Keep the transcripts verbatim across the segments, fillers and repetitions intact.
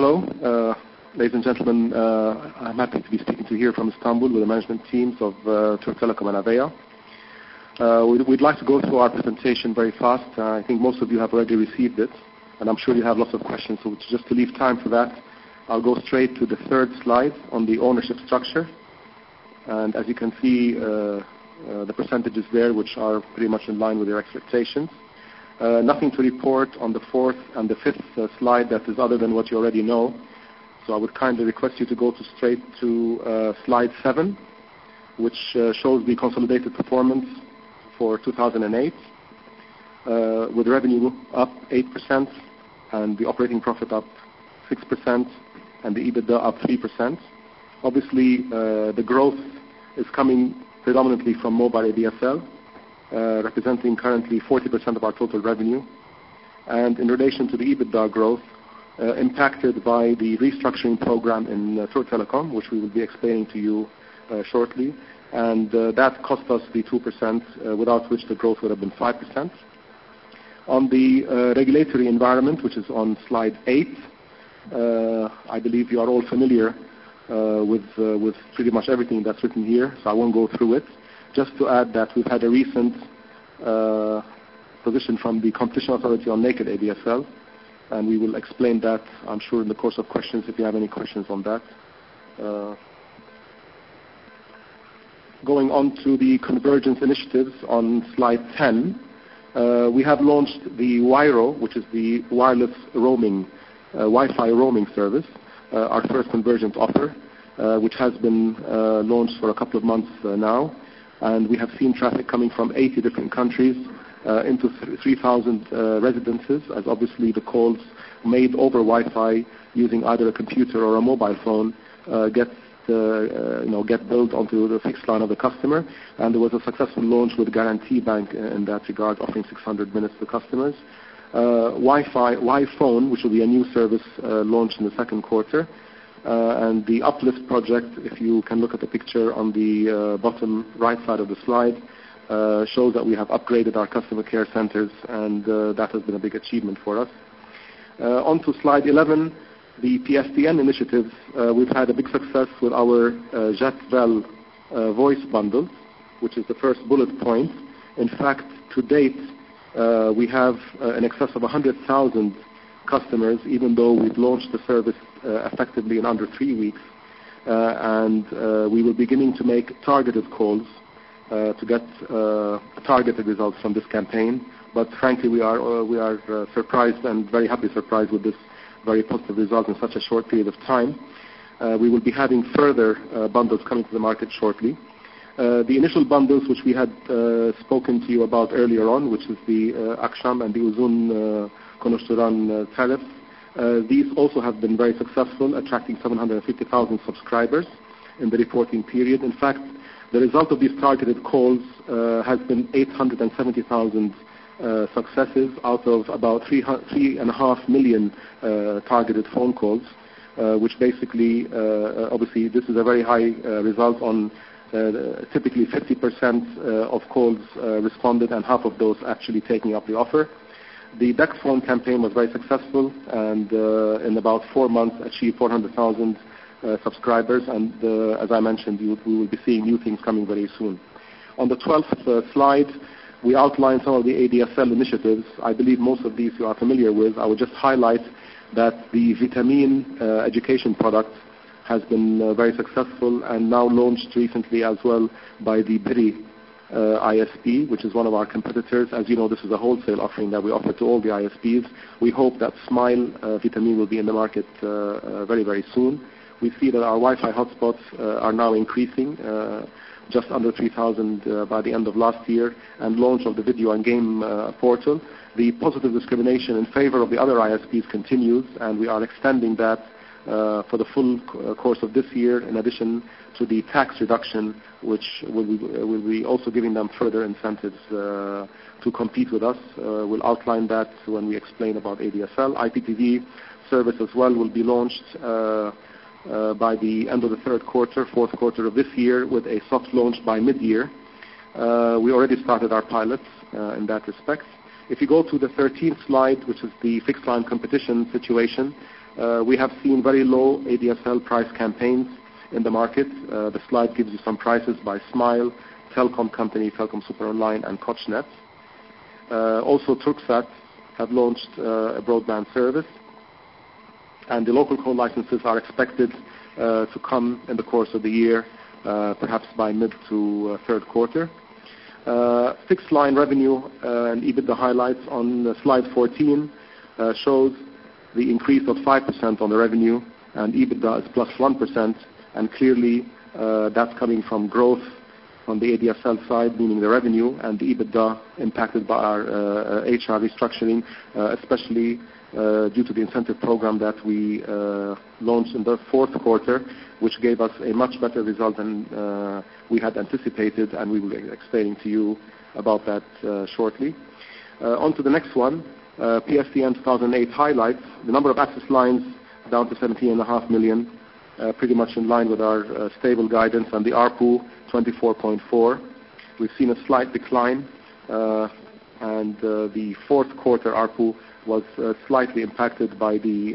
Hello, uh, ladies and gentlemen. Uh, I'm happy to be speaking to you here from Istanbul with the management teams of uh, Türk Telekom and Avea. Uh, we'd, we'd like to go through our presentation very fast. Uh, I think most of you have already received it, and I'm sure you have lots of questions. So just to leave time for that, I'll go straight to the third slide on the ownership structure. And as you can see, uh, uh, the percentages there, which are pretty much in line with your expectations. Uh, nothing to report on the fourth and the fifth uh, slide that is other than what you already know. So I would kindly request you to go to straight to uh, slide seven, which uh, shows the consolidated performance for two thousand eight, uh, with revenue up eight percent and the operating profit up six percent and the EBITDA up three percent. Obviously, uh, the growth is coming predominantly from mobile A D S L, uh, representing currently forty percent of our total revenue. And in relation to the EBITDA growth, uh, impacted by the restructuring program in uh, Türk Telekom, which we will be explaining to you uh, shortly. And uh, that cost us the two percent, uh, without which the growth would have been five percent. On the uh, regulatory environment, which is on slide eight, uh, I believe you are all familiar uh, with, uh, with pretty much everything that's written here, so I won't go through it. Just to add that we've had a recent uh, position from the Competition Authority on naked A D S L, and we will explain that, I'm sure, in the course of questions, if you have any questions on that. Uh, Going on to the convergence initiatives on slide ten, uh, we have launched the Wayro, which is the wireless roaming, uh, Wi-Fi roaming service, uh, our first convergent offer, uh, which has been uh, launched for a couple of months uh, now. And we have seen traffic coming from eighty different countries uh, into three thousand uh, residences, as obviously the calls made over Wi-Fi using either a computer or a mobile phone uh, get Uh, uh, you know, get billed onto the fixed line of the customer. And there was a successful launch with Guarantee Bank in that regard, offering six hundred minutes to customers. Uh, Wi-Fi, Wi-Phone, which will be a new service uh, launched in the second quarter. Uh, and the Uplift project, if you can look at the picture on the uh, bottom right side of the slide, uh, shows that we have upgraded our customer care centers, and uh, that has been a big achievement for us. Uh, on to slide eleven. The P S T N initiatives, uh, we've had a big success with our uh, JetVel uh, voice bundle, which is the first bullet point. In fact, to date, uh, we have uh, in excess of one hundred thousand customers, even though we've launched the service uh, effectively in under three weeks. Uh, and uh, we will be beginning to make targeted calls uh, to get uh, targeted results from this campaign. But frankly, we are, uh, we are uh, surprised and very happy surprised with this very positive result in such a short period of time. Uh, we will be having further uh, bundles coming to the market shortly. Uh, the initial bundles, which we had uh, spoken to you about earlier on, which is the uh, Akşam and the Uzun uh, Konuşturan uh, tariff, uh, these also have been very successful, attracting seven hundred fifty thousand subscribers in the reporting period. In fact, the result of these targeted calls uh, has been eight hundred seventy thousand Uh, successes out of about three, three and a half million uh, targeted phone calls, uh, which basically, uh, obviously, this is a very high uh, result on uh, typically fifty percent uh, of calls uh, responded, and half of those actually taking up the offer. The Dex Phone campaign was very successful, and uh, in about four months achieved four hundred thousand uh, subscribers, and uh, as I mentioned, you, we will be seeing new things coming very soon. On the twelfth uh, slide, we outline some of the A D S L initiatives. I believe most of these you are familiar with. I would just highlight that the Vitamin uh, education product has been uh, very successful and now launched recently as well by the Biri uh, I S P, which is one of our competitors. As you know, this is a wholesale offering that we offer to all the I S Ps. We hope that Smile uh, Vitamin will be in the market uh, uh, very, very soon. We see that our Wi-Fi hotspots uh, are now increasing, uh, just under three thousand uh, by the end of last year, and launch of the video and game uh, portal. The positive discrimination in favor of the other I S Ps continues, and we are extending that uh, for the full c- course of this year, in addition to the tax reduction, which will be, will be also giving them further incentives uh, to compete with us. Uh, we'll outline that when we explain about A D S L. I P T V service as well will be launched uh, Uh, by the end of the third quarter, fourth quarter of this year, with a soft launch by mid-year. Uh, we already started our pilots uh, in that respect. If you go to the thirteenth slide, which is the fixed line competition situation, Uh, we have seen very low A D S L price campaigns in the market. Uh, the slide gives you some prices by Smile, Telecom Company, Telecom Super Online, and Koçnet. Uh, also, Turksat have launched uh, a broadband service, and the local call licenses are expected uh, to come in the course of the year, uh, perhaps by mid to uh, third quarter. Uh, fixed line revenue uh, and EBITDA highlights on uh, slide fourteen uh, shows the increase of five percent on the revenue, and EBITDA is plus one percent, and clearly uh, that's coming from growth on the A D S L side, meaning the revenue, and the EBITDA impacted by our uh, H R restructuring, uh, especially uh, due to the incentive program that we uh, launched in the fourth quarter, which gave us a much better result than uh, we had anticipated, and we will be explaining to you about that uh, shortly. Uh, on to the next one, uh, P S T N two thousand eight highlights. The number of access lines down to seventeen point five million, uh, pretty much in line with our uh, stable guidance, and the A R P U twenty-four point four. We've seen a slight decline, uh, and uh, the fourth quarter A R P U was uh, slightly impacted by the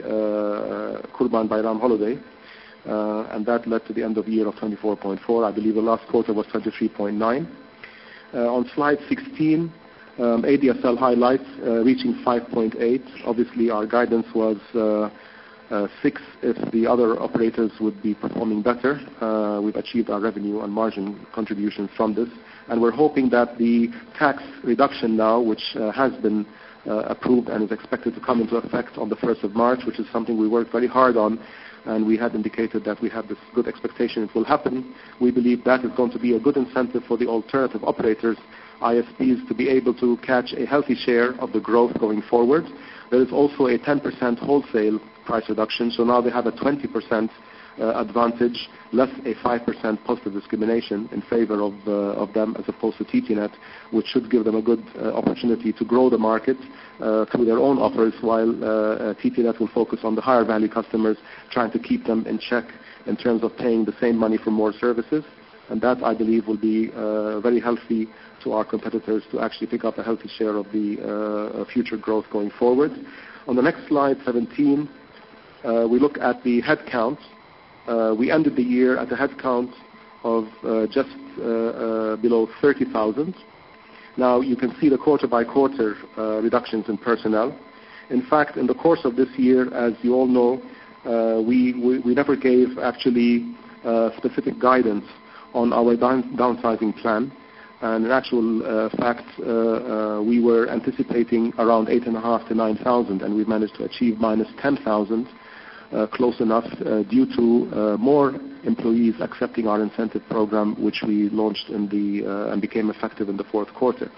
uh, Kurban Bayram holiday, uh, and that led to the end of year of twenty-four point four. I believe the last quarter was twenty-three point nine. Uh, on slide sixteen, um, A D S L highlights uh, reaching five point eight. Obviously, our guidance was uh, uh, six if the other operators would be performing better. Uh, we've achieved our revenue and margin contributions from this, and we're hoping that the tax reduction now, which uh, has been uh, approved and is expected to come into effect on the first of March, which is something we worked very hard on, and we had indicated that we had this good expectation it will happen. We believe that is going to be a good incentive for the alternative operators, I S Ps, to be able to catch a healthy share of the growth going forward. There is also a ten percent wholesale price reduction, so now they have a twenty percent uh, advantage, less a five percent positive discrimination in favor of, uh, of them as opposed to T T Net, which should give them a good uh, opportunity to grow the market uh, through their own offers, while uh, uh, T T Net will focus on the higher value customers, trying to keep them in check in terms of paying the same money for more services. And that, I believe, will be uh, very healthy to our competitors to actually pick up a healthy share of the uh, future growth going forward. On the next slide, seventeen, uh, we look at the headcount. Uh, we ended the year at a headcount of uh, just uh, uh, below thirty thousand. Now, you can see the quarter-by-quarter uh, reductions in personnel. In fact, in the course of this year, as you all know, uh, we, we, we never gave actually uh, specific guidance on our down, downsizing plan. And in actual uh, fact, uh, uh, we were anticipating around eight and a half to nine thousand, and we managed to achieve minus ten thousand, uh, close enough, uh, due to uh, more employees accepting our incentive program, which we launched in the uh, and became effective in the fourth quarter.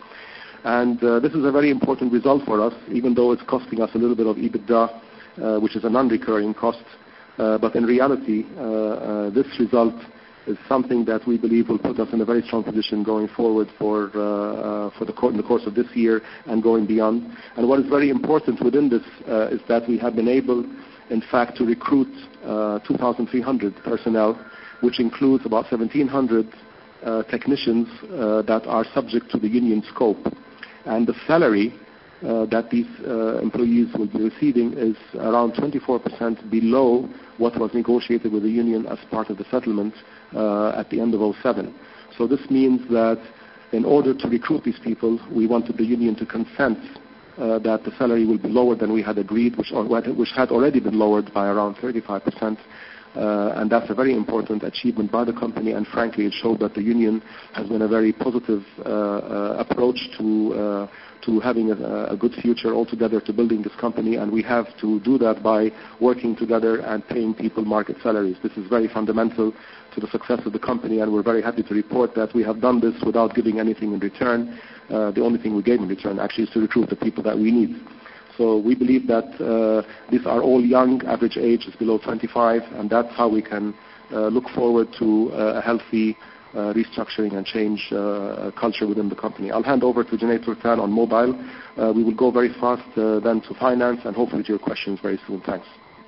And uh, this is a very important result for us, even though it's costing us a little bit of EBITDA, uh, which is a non-recurring cost. Uh, but in reality, uh, uh, this result is something that we believe will put us in a very strong position going forward for uh, uh, for the, co- in the course of this year and going beyond. And what is very important within this uh, is that we have been able, in fact, to recruit uh, two thousand three hundred personnel, which includes about seventeen hundred uh, technicians uh, that are subject to the union scope. And the salary uh, that these uh, employees will be receiving is around twenty-four percent below what was negotiated with the union as part of the settlement uh, at the end of oh seven. So this means that in order to recruit these people, we wanted the union to consent uh, that the salary will be lower than we had agreed, which, or, which had already been lowered by around thirty-five percent. Uh, and that's a very important achievement by the company, and frankly it showed that the union has been a very positive uh, uh, approach to uh, to having a, a good future altogether, to building this company, and we have to do that by working together and paying people market salaries. This is very fundamental to the success of the company, and we're very happy to report that we have done this without giving anything in return. Uh, the only thing we gave in return actually is to recruit the people that we need. So we believe that uh, these are all young, average age is below twenty-five, and that's how we can uh, look forward to uh, a healthy uh, restructuring and change uh, culture within the company. I'll hand over to Junaid Turtan on mobile. Uh, we will go very fast uh, then to finance, and hopefully to your questions very soon. Thanks.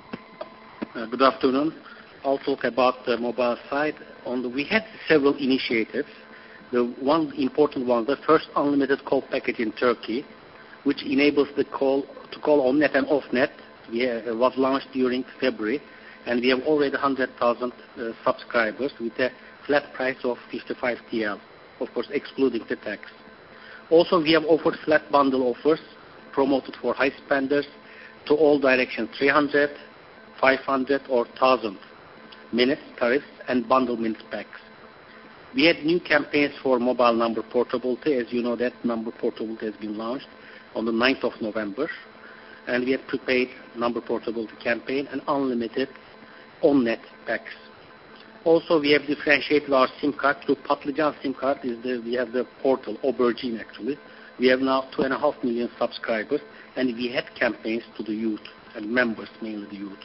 Uh, good afternoon. I'll talk about the mobile side. On the, we had several initiatives. The one important one, the first unlimited call package in Turkey, which enables the call to call on net and off net we, uh, was launched during February, and we have already one hundred thousand uh, subscribers with a flat price of fifty-five T L, of course excluding the tax. Also, we have offered flat bundle offers promoted for high spenders to all directions, three hundred, five hundred or one thousand minutes tariffs and bundle minutes packs. We had new campaigns for mobile number portability. As you know, that number portability has been launched on the ninth of November. And we had prepaid number portability campaign and unlimited on-net packs. Also, we have differentiated our SIM card through Patlıcan SIM card. Is the, we have the portal, Aubergine actually. We have now two and a half million subscribers, and we had campaigns to the youth and members, mainly the youth.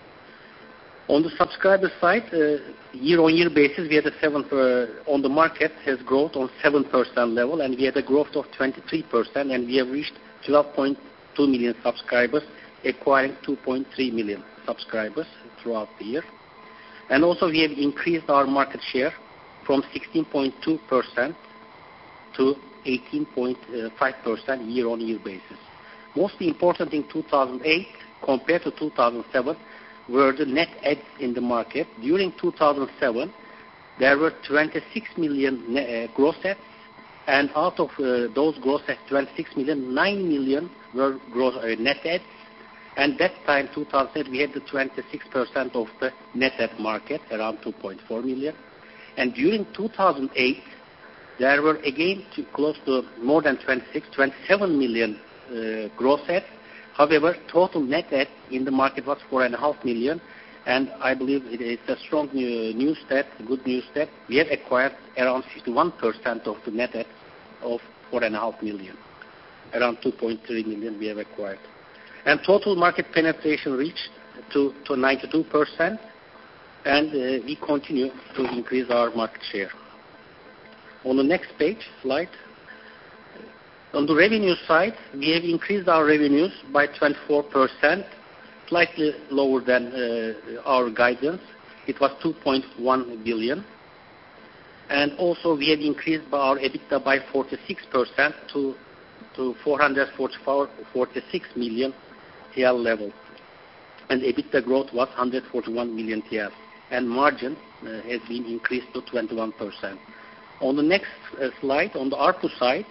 On the subscriber side, uh, year-on-year basis, we had a seven per, on the market has growth on seven percent level, and we had a growth of twenty-three percent, and we have reached twelve point two million subscribers, acquiring two point three million subscribers throughout the year. And also we have increased our market share from sixteen point two percent to eighteen point five percent year-on-year basis. Most important in two thousand eight compared to two thousand seven were the net adds in the market. During two thousand seven, there were twenty-six million net, uh, gross adds, and out of uh, those gross adds, twenty-six million, nine million were gross, uh, net adds. And that time, two thousand eight, we had the twenty-six percent of the net add market, around two point four million. And during two thousand eight, there were again to close to more than twenty-six, twenty-seven million uh, gross adds. However, total net add in the market was four point five million, and I believe it is a strong news stat, good news stat. We have acquired around fifty-one percent of the net add of four point five million. Around two point three million we have acquired. And total market penetration reached to, to ninety-two percent, and uh, we continue to increase our market share. On the next page, slide. On the revenue side, we have increased our revenues by twenty-four percent, slightly lower than uh, our guidance. It was two point one billion. And also we have increased by our EBITDA by forty-six percent to, to four hundred forty-six million T L level. And EBITDA growth was one hundred forty-one million T L. And margin uh, has been increased to twenty-one percent. On the next uh, slide, on the A R P U side,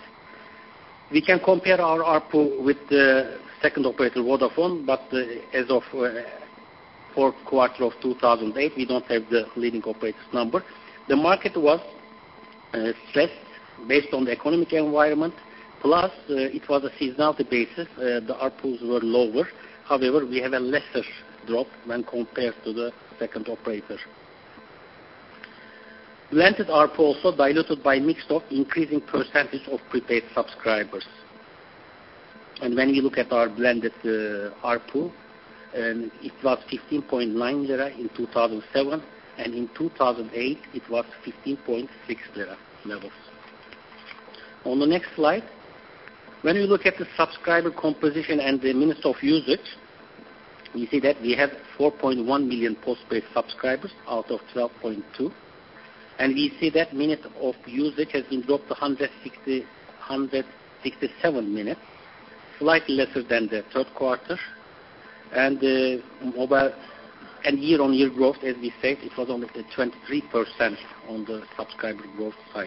we can compare our A R P U with the second operator, Vodafone, but uh, as of uh, fourth quarter of two thousand eight, we don't have the leading operator's number. The market was uh, stressed based on the economic environment, plus uh, it was a seasonality basis. Uh, the A R P Us were lower. However, we have a lesser drop when compared to the second operator. Blended A R P U also diluted by mix of increasing percentage of prepaid subscribers. And when we look at our blended uh, A R P U, and it was fifteen point nine lira in two thousand seven, and in two thousand eight it was fifteen point six lira levels. On the next slide, when we look at the subscriber composition and the minutes of usage, we see that we have four point one million postpaid subscribers out of twelve point two. And we see that minute of usage has been dropped to one hundred sixty, one hundred sixty-seven minutes, slightly lesser than the third quarter. And uh, mobile and year-on-year growth, as we said, it was only twenty-three percent on the subscriber growth side.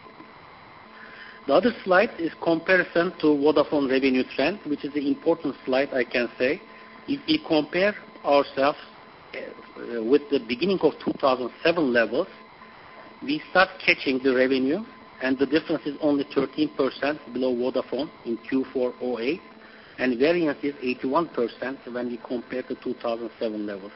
The other slide is comparison to Vodafone revenue trend, which is the important slide, I can say. If we compare ourselves uh, with the beginning of two thousand seven levels, we start catching the revenue, and the difference is only thirteen percent below Vodafone in Q four oh eight, and variance is eighty-one percent when we compare to two thousand seven levels.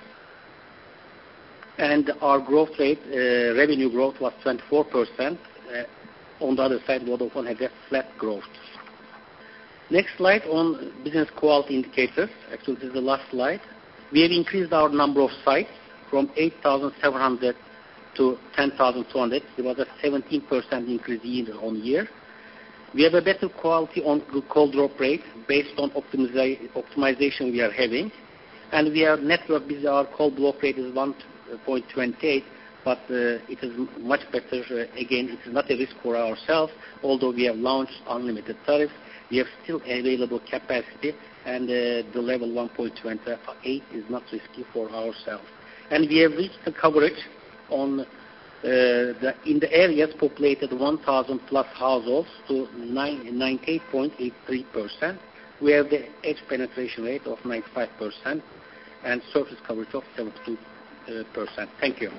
And our growth rate, uh, revenue growth was twenty-four percent. Uh, on the other side, Vodafone had a flat growth. Next slide on business quality indicators. Actually, this is the last slide. We have increased our number of sites from eight thousand seven hundred to ten thousand two hundred. It was a seventeen percent increase year on year. We have a better quality on the call drop rate based on optimiza- optimization we are having. And we are network busy, our call block rate is one point two eight, but uh, it is much better. Uh, again, it is not a risk for ourselves. Although we have launched unlimited tariffs, we have still available capacity and uh, the level one point two eight is not risky for ourselves. And we have reached the coverage on uh, the, in the areas populated one thousand plus households to ninety-eight point eight three percent. We have the edge penetration rate of ninety-five percent and surface coverage of seventy-two percent. Thank you.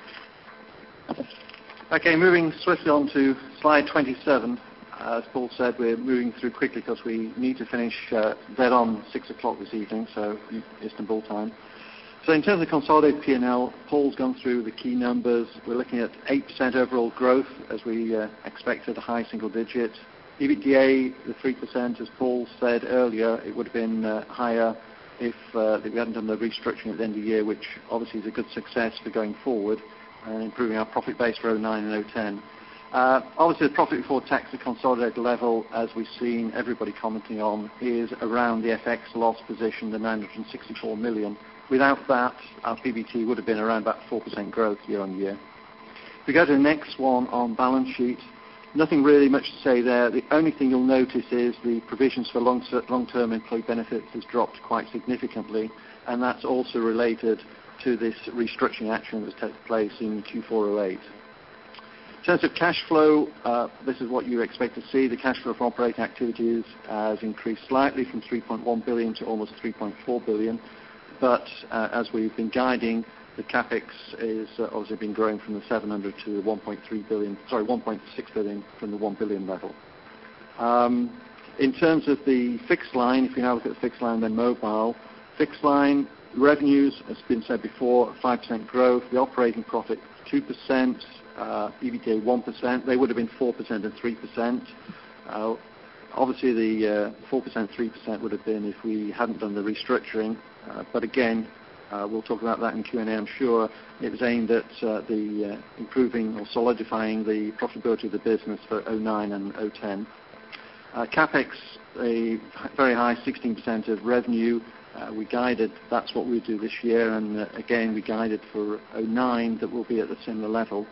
Okay, moving swiftly on to slide twenty-seven. As Paul said, we're moving through quickly because we need to finish uh, dead on six o'clock this evening, so Istanbul time. So in terms of consolidated P and L, Paul's gone through the key numbers. We're looking at eight percent overall growth as we uh, expected, a high single digit. EBITDA, the three percent, as Paul said earlier, it would have been uh, higher if uh, we hadn't done the restructuring at the end of the year, which obviously is a good success for going forward and improving our profit base for oh nine and oh ten. Uh, obviously, the profit before tax at consolidated level, as we've seen everybody commenting on, is around the F X loss position, the nine hundred sixty-four million. Without that, our P B T would have been around about four percent growth year on year. If we go to the next one on balance sheet, nothing really much to say there. The only thing you'll notice is the provisions for long, long-term employee benefits has dropped quite significantly, and that's also related to this restructuring action that's taken place in Q four oh eight. In terms of cash flow, uh, this is what you expect to see. The cash flow from operating activities has increased slightly from three point one billion to almost three point four billion, but uh, as we've been guiding, the capex is uh, obviously been growing from the seven hundred to the one point three billion, sorry, one point six billion from the one billion level. Um, in terms of the fixed line, if we now look at the fixed line, then mobile, fixed line revenues, as has been said before, five percent growth. The operating profit two percent. Uh, E B T A one percent. They would have been four percent and three percent. Uh, obviously, the uh, four percent, three percent would have been if we hadn't done the restructuring. Uh, but again, uh, we'll talk about that in Q and A, I'm sure. It was aimed at uh, the uh, improving or solidifying the profitability of the business for oh nine and oh ten. Uh, CapEx, a very high sixteen percent of revenue. Uh, we guided that's what we do this year, and uh, again, we guided for oh nine that will be at the similar level.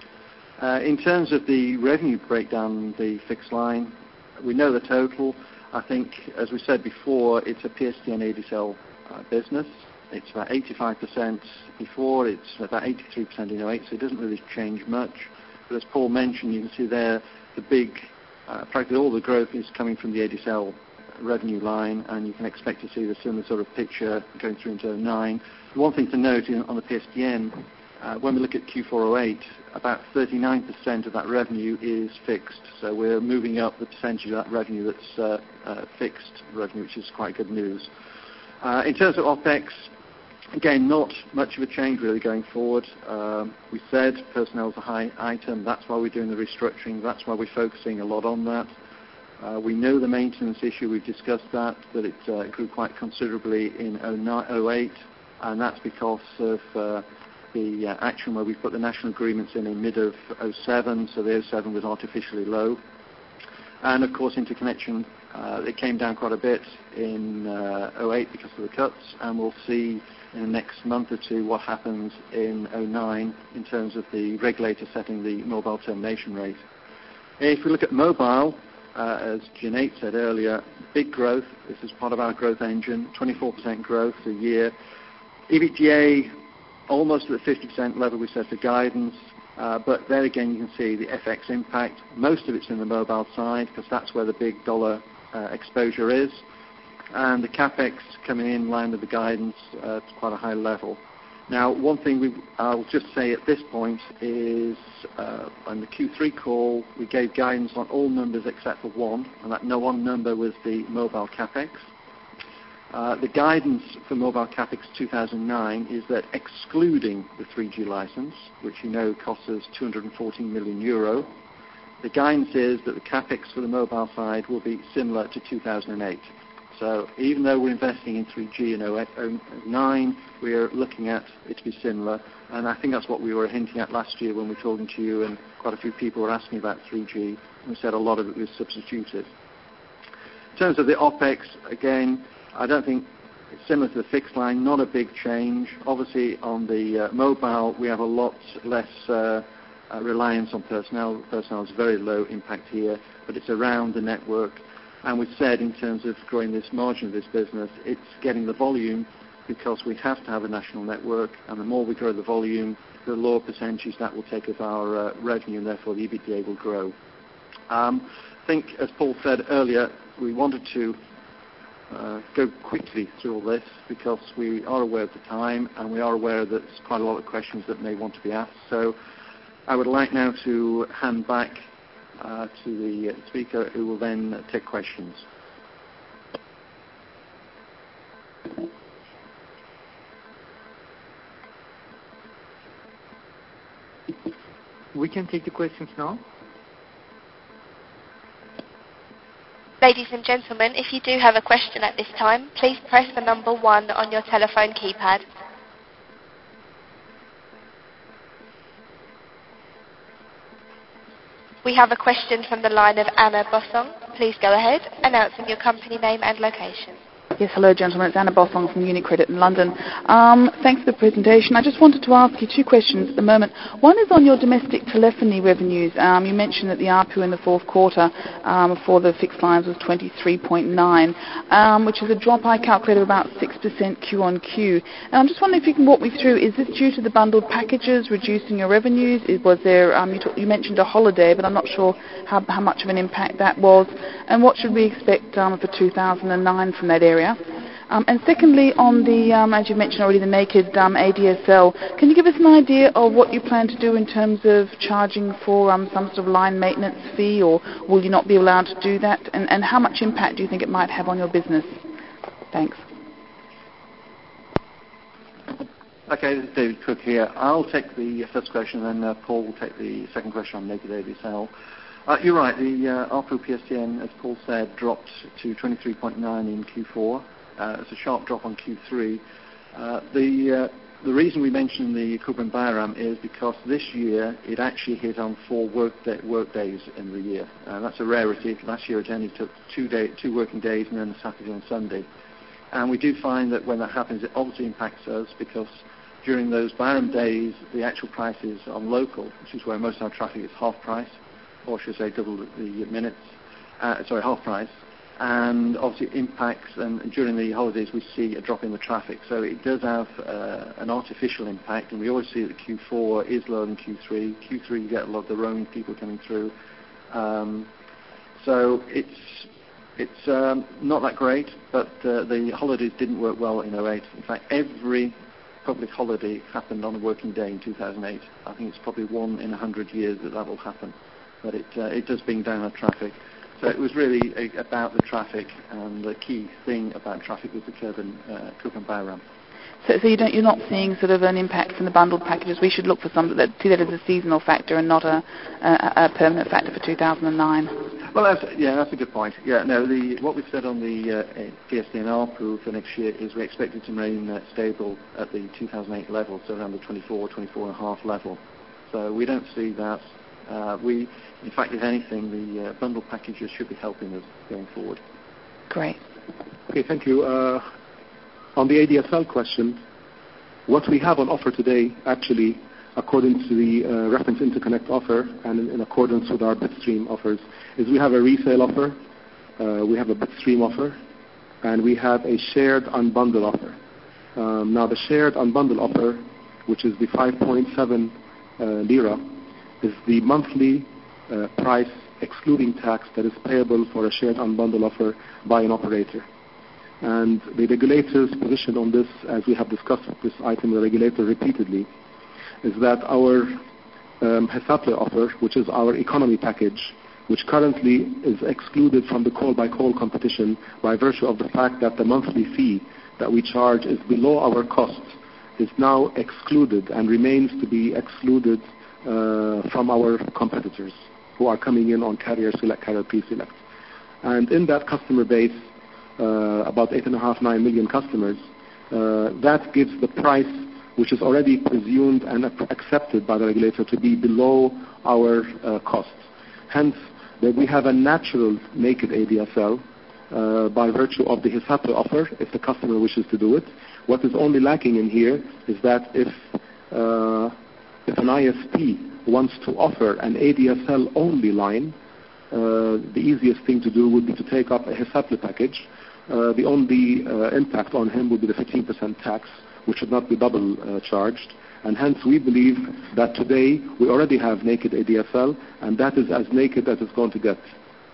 Uh, in terms of the revenue breakdown, the fixed line, we know the total. I think, as we said before, it's a P S T N A D S L uh, business. It's about eighty-five percent before, it's about eighty-three percent in oh eight, so it doesn't really change much. But as Paul mentioned, you can see there the big, uh, practically all the growth is coming from the A D S L revenue line, and you can expect to see the similar sort of picture going through into oh nine. One thing to note in, on the P S T N, Uh, when we look at Q four oh eight, about thirty-nine percent of that revenue is fixed. So we're moving up the percentage of that revenue that's uh, uh, fixed revenue, which is quite good news. Uh, in terms of OPEX, again, not much of a change really going forward. Um, we said personnel is a high item. That's why we're doing the restructuring. That's why we're focusing a lot on that. Uh, we know the maintenance issue. We've discussed that, that it uh, grew quite considerably in oh eight, and that's because of uh, the uh, action where we put the national agreements in in mid of oh seven, so the oh seven was artificially low. And of course, interconnection, uh, it came down quite a bit in uh, oh eight because of the cuts, and we'll see in the next month or two what happens in oh nine in terms of the regulator setting the mobile termination rate. If we look at mobile, uh, as Junaid said earlier, big growth. This is part of our growth engine, twenty-four percent growth a year. E B T A almost at the fifty percent level we set for guidance, uh, but there again you can see the F X impact. Most of it's in the mobile side because that's where the big dollar uh, exposure is, and the CapEx coming in line with the guidance uh, to quite a high level. Now, one thing we, I'll just say at this point is uh, on the Q three call we gave guidance on all numbers except for one, and that no one number was the mobile CapEx. Uh, the guidance for mobile CapEx two thousand nine is that excluding the three G license, which you know costs us two hundred fourteen million euro, the guidance is that the CapEx for the mobile side will be similar to two thousand eight. So even though we're investing in three G in oh nine, we're looking at it to be similar, and I think that's what we were hinting at last year when we were talking to you, and quite a few people were asking about three G, and we said a lot of it was substituted. In terms of the OPEX, again, I don't think it's similar to the fixed line, not a big change. Obviously, on the uh, mobile, we have a lot less uh, uh, reliance on personnel. Personnel is very low impact here, but it's around the network. And we've said in terms of growing this margin of this business, it's getting the volume because we have to have a national network, and the more we grow the volume, the lower percentage that will take of our uh, revenue, and therefore the EBITDA will grow. Um, I think, as Paul said earlier, we wanted to uh, go quickly through all this because we are aware of the time, and we are aware that there's quite a lot of questions that may want to be asked. So I would like now to hand back uh, to the speaker, who will then take questions. We can take the questions now. Ladies and gentlemen, if you do have a question at this time, please press the number one on your telephone keypad. We have a question from the line of Anna Bossong. Please go ahead, announcing your company name and location. Yes, hello, gentlemen. It's Anna Bossong from UniCredit in London. Um, thanks for the presentation. I just wanted to ask you two questions at the moment. One is on your domestic telephony revenues. Um, you mentioned that the A R P U in the fourth quarter um, for the fixed lines was twenty-three point nine, um, which is a drop I calculated of about six percent Q on Q. And I'm just wondering if you can walk me through, is this due to the bundled packages reducing your revenues? Is, was there, um, you, talk, you mentioned a holiday, but I'm not sure how, how much of an impact that was. And what should we expect um, for two thousand nine from that area? Um, and secondly, on the, um, as you mentioned already, the naked um, A D S L, can you give us an idea of what you plan to do in terms of charging for um, some sort of line maintenance fee, or will you not be allowed to do that? And, and how much impact do you think it might have on your business? Thanks. Okay, this is David Cook here. I'll take the first question, and then uh, Paul will take the second question on naked A D S L. Uh, you're right, the uh, A R P U P S T N, as Paul said, dropped to twenty-three point nine in Q four. Uh, it's a sharp drop on Q three. Uh, the uh, the reason we mention the Kubran Bayram is because this year it actually hit on four work, day, work days in the year. Uh, that's a rarity. Last year it only took two, day, two working days and then Saturday and Sunday. And we do find that when that happens, it obviously impacts us because during those Bayram days, the actual prices on local, which is where most of our traffic is, half price, or should I say double the minutes, uh, sorry, half price, and obviously it impacts, and during the holidays we see a drop in the traffic, so it does have uh, an artificial impact, and we always see that Q four is lower than Q three. Q three you get a lot of the roaming people coming through, um, so it's it's um, not that great, but uh, the holidays didn't work well in oh eight. In fact, every public holiday happened on a working day in two thousand eight. I think it's probably one in a hundred years that that will happen. But it, uh, it does bring down our traffic. So it was really a, about the traffic, and the key thing about traffic was the Kubran, uh, Kubran Bayram. So, so you don't, you're not seeing sort of an impact from the bundled packages. We should look for some that see that as a seasonal factor and not a, a, a permanent factor for two thousand nine. Well, that's, yeah, that's a good point. Yeah, no, the, what we've said on the uh, P S T N A R P U for next year is we expect it to remain uh, stable at the two thousand eight level, so around the twenty-four, twenty-four and a half level. So we don't see that. Uh, we, in fact, if anything, the uh, bundle packages should be helping us going forward. Great. Okay, thank you. Uh, on the A D S L question, what we have on offer today, actually, according to the uh, reference interconnect offer and in, in accordance with our bitstream offers, is we have a resale offer, uh, we have a bitstream offer, and we have a shared unbundled offer. Um, now, the shared unbundled offer, which is the five point seven uh, lira, is the monthly uh, price excluding tax that is payable for a shared unbundled offer by an operator. And the regulator's position on this, as we have discussed this item with the regulator repeatedly, is that our um, Hesable offer, which is our economy package, which currently is excluded from the call-by-call competition by virtue of the fact that the monthly fee that we charge is below our costs, is now excluded and remains to be excluded Uh, from our competitors who are coming in on carrier select, carrier pre-select. And in that customer base, uh, about eight and a half, nine million customers, uh, that gives the price which is already presumed and accepted by the regulator to be below our uh, costs. Hence, that we have a natural naked A D S L uh, by virtue of the Hesable offer, if the customer wishes to do it. What is only lacking in here is that if uh, If an I S P wants to offer an A D S L only line, uh, the easiest thing to do would be to take up a Hesapli package. Uh, the only uh, impact on him would be the fifteen percent tax, which should not be double uh, charged. And hence we believe that today we already have naked A D S L, and that is as naked as it's going to get.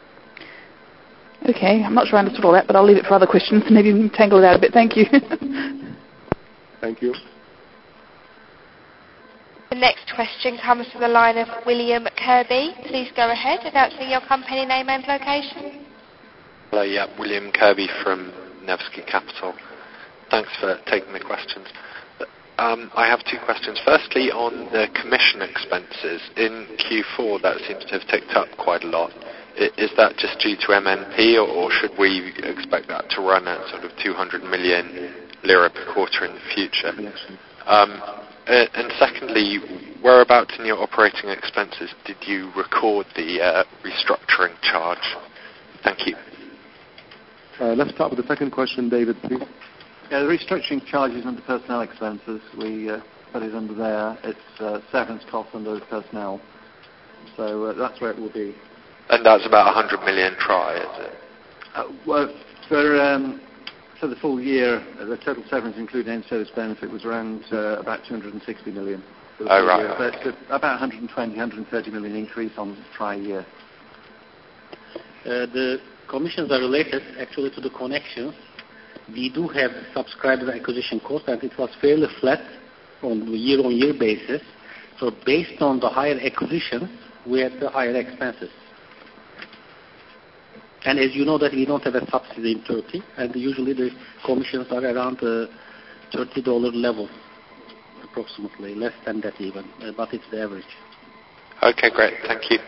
Okay, I'm not sure I understood all that, but I'll leave it for other questions. Maybe we can tangle it out a bit. Thank you. Thank you. The next question comes from the line of William Kirby. Please go ahead, announcing your company name and location. Hello, yeah, William Kirby from Nevsky Capital. Thanks for taking the questions. Um, I have two questions. Firstly, on the commission expenses in Q four, that seems to have ticked up quite a lot. I, is that just due to M N P, or, or should we expect that to run at sort of two hundred million lira per quarter in the future? Um, uh, and secondly, whereabouts in your operating expenses did you record the uh, restructuring charge? Thank you. Uh, let's start with the second question, David, please. Yeah, the restructuring charges under personnel expenses, we uh, put it under there. It's uh, severance costs under personnel. So uh, that's where it will be. And that's about one hundred million try, is it? Uh, well, for, um, for the full year, uh, the total severance including end service benefit was around uh, about two hundred sixty million. For the oh, full right. Year. But it's about one hundred twenty, one hundred thirty million increase on the prior year. Uh, the commissions are related actually to the connections. We do have subscriber acquisition cost, and it was fairly flat on a year-on-year basis. So based on the higher acquisition, we had the higher expenses. And as you know that we don't have a subsidy in Turkey, and usually the commissions are around the thirty dollars level, approximately, less than that even, uh, but it's the average. Okay, great. Thank you.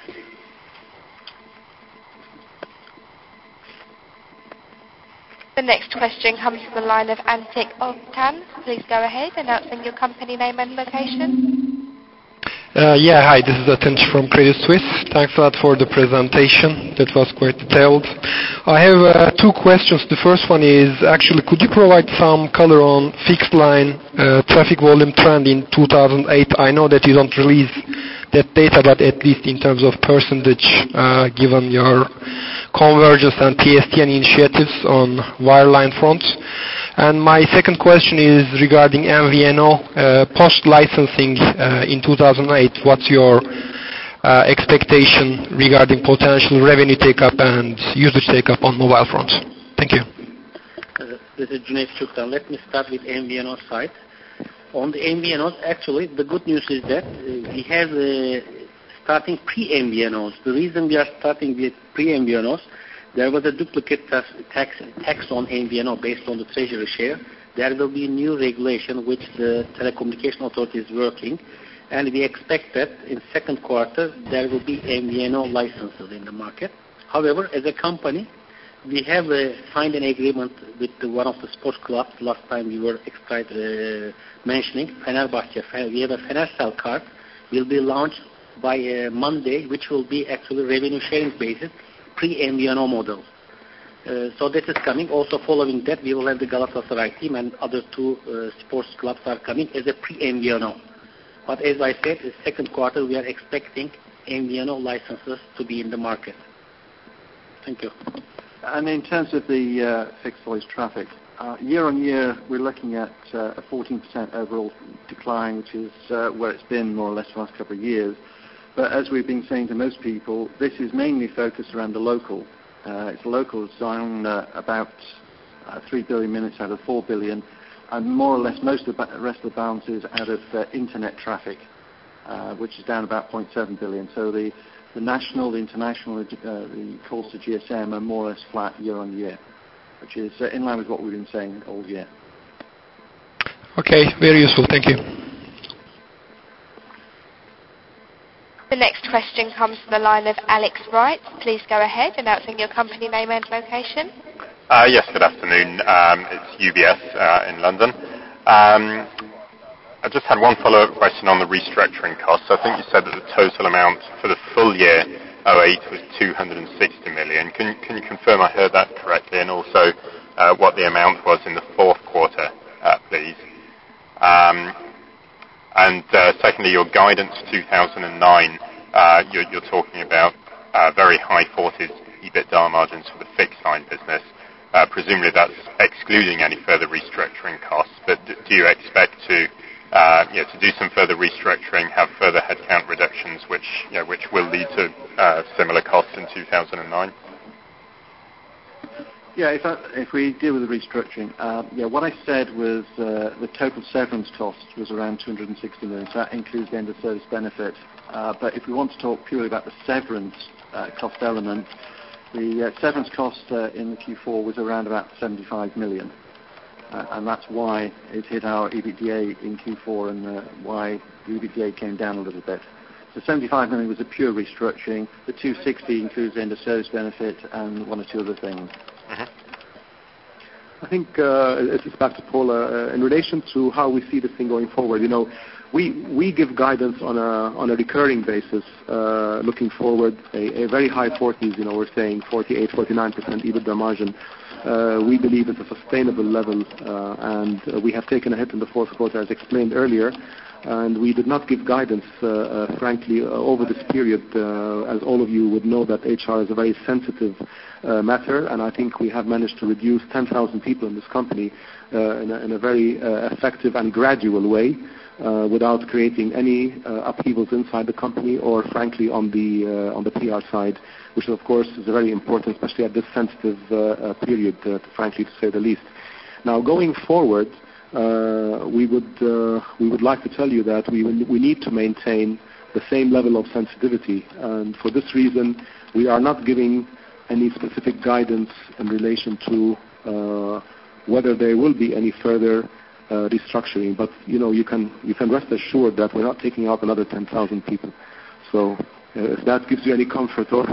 The next question comes from the line of Antik Oktan. Please go ahead, announcing your company name and location. Uh, yeah, hi, this is Atinch from Credit Suisse. Thanks a lot for the presentation. That was quite detailed. I have uh, two questions. The first one is, actually, could you provide some color on fixed line uh, traffic volume trend in two thousand eight? I know that you don't release that data, but at least in terms of percentage, uh, given your convergence and P S T N initiatives on wireline front. And my second question is regarding M V N O uh, post-licensing uh, in two thousand eight. What's your uh, expectation regarding potential revenue take-up and usage take-up on mobile front? Thank you. Uh, this is Cüneyt Çuktan. Let me start with M V N O side. On the M V N Os, actually, the good news is that uh, we have uh, starting pre-M V N Os. The reason we are starting with pre-M V N Os, there was a duplicate tax, tax, tax on M V N O based on the treasury share. There will be a new regulation which the Telecommunication Authority is working, and we expect that in second quarter there will be M V N O licenses in the market. However, as a company, we have uh, signed an agreement with the, one of the sports clubs. Last time we were extra, uh, mentioning Fenerbahçe. We have a Fenersel card. Will be launched by uh, Monday, which will be actually revenue sharing basis, pre-M V N O model. Uh, so that is coming. Also following that, we will have the Galatasaray team and other two uh, sports clubs are coming as a pre-M V N O. But as I said, the second quarter we are expecting M V N O licenses to be in the market. Thank you. And in terms of the uh, fixed voice traffic, uh, year on year we're looking at uh, a fourteen percent overall decline, which is uh, where it's been more or less the last couple of years. But as we've been saying to most people, this is mainly focused around the local. Uh, it's local, it's down uh, about uh, three billion minutes out of four billion, and more or less most of the ba- rest of the balance is out of uh, internet traffic, uh, which is down about zero point seven billion. So the The national, the international, uh, the calls to G S M are more or less flat year on year, which is uh, in line with what we've been saying all year. Okay, very useful. Thank you. The next question comes from the line of Alex Wright. Please go ahead, announcing your company name and location. Uh, yes, good afternoon. Um, it's U B S uh, in London. Um, I just had one follow-up question on the restructuring costs. I think you said that the total amount for the full year oh eight was two hundred sixty million. Can, can you confirm I heard that correctly, and also uh, what the amount was in the fourth quarter, uh, please? Um, and uh, secondly, your guidance two thousand nine, uh, you're, you're talking about uh, very high forties EBITDA margins for the fixed line business. Uh, presumably that's excluding any further restructuring costs, but d- do you expect to uh, you know, to do some further restructuring, have further headcount reductions, which you know, which will lead to uh, similar costs in two thousand nine? Yeah, if, I, if we deal with the restructuring, uh, yeah, what I said was uh, the total severance cost was around two hundred sixty million, so that includes the end of service benefit. Uh, but if we want to talk purely about the severance uh, cost element, the uh, severance cost uh, in the Q four was around about seventy-five million. Uh, and that's why it hit our EBITDA in Q four and uh, why the EBITDA came down a little bit. So seventy-five million was a pure restructuring. The two hundred sixty includes the end of service benefit and one or two other things. I think uh, it's back to Paula. Uh, in relation to how we see this thing going forward, you know, we we give guidance on a on a recurring basis, uh, looking forward, a, a very high forties. You know, we're saying forty-eight, forty-nine percent EBITDA margin. Uh, we believe it's a sustainable level, uh, and uh, we have taken a hit in the fourth quarter, as explained earlier. And we did not give guidance, uh, uh, frankly, uh, over this period, uh, as all of you would know that H R is a very sensitive uh, matter, and I think we have managed to reduce ten thousand people in this company uh, in, a, in a very uh, effective and gradual way, uh, without creating any uh, upheavals inside the company or, frankly, on the uh, on the P R side, which, of course, is very important, especially at this sensitive uh, uh, period, uh, frankly, to say the least. Now, going forward, Uh, we would uh, we would like to tell you that we we need to maintain the same level of sensitivity, and for this reason, we are not giving any specific guidance in relation to uh, whether there will be any further uh, restructuring. But you know, you can you can rest assured that we're not taking out another ten thousand people. So uh, if that gives you any comfort, or